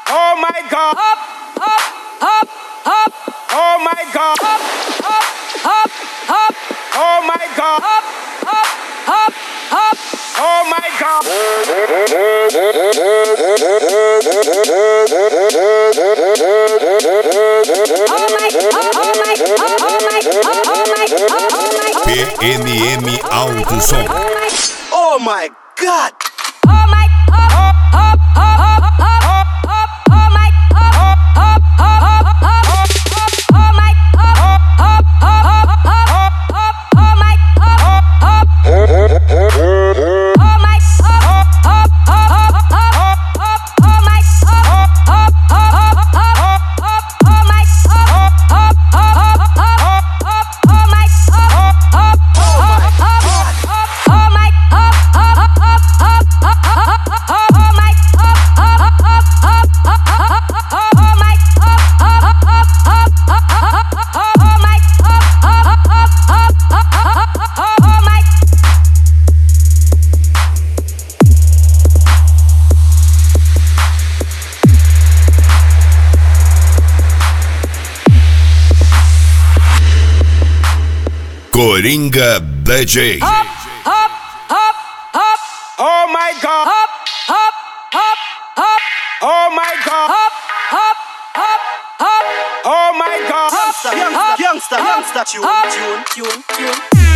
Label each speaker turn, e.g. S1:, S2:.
S1: Oh my God. Oh my God. Oh my God. Oh my God.
S2: PNM Alto Som.
S1: Oh my God.
S2: Coringa DJ.
S1: Oh my God. Oh my God. Oh my God.
S3: Youngster, tune.